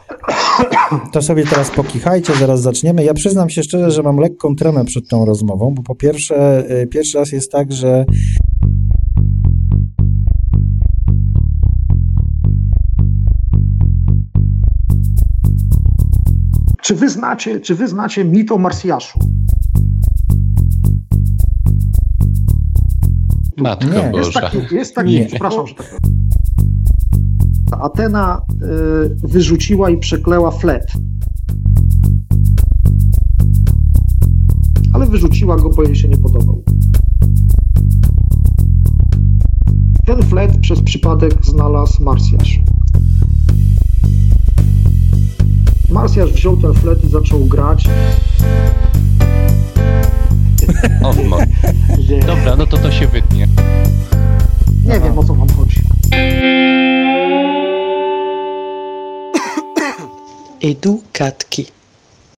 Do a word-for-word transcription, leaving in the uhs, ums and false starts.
To sobie teraz pokichajcie, zaraz zaczniemy. Ja przyznam się szczerze, że mam lekką tremę przed tą rozmową, bo po pierwsze, pierwszy raz jest tak, że Czy wy znacie, czy wy znacie mit o Marsjaszu? Matko Nie. Boża. Jest taki, jest taki Nie. przepraszam, że tak. Atena y, wyrzuciła i przekleła flet. Ale wyrzuciła go, bo jej się nie podobał. Ten flet przez przypadek znalazł Marsjasz. Marsjasz wziął ten flet i zaczął grać. O, no. Dobra, no to to się wytnie. Nie wiem, o co wam chodzi. Edukatki.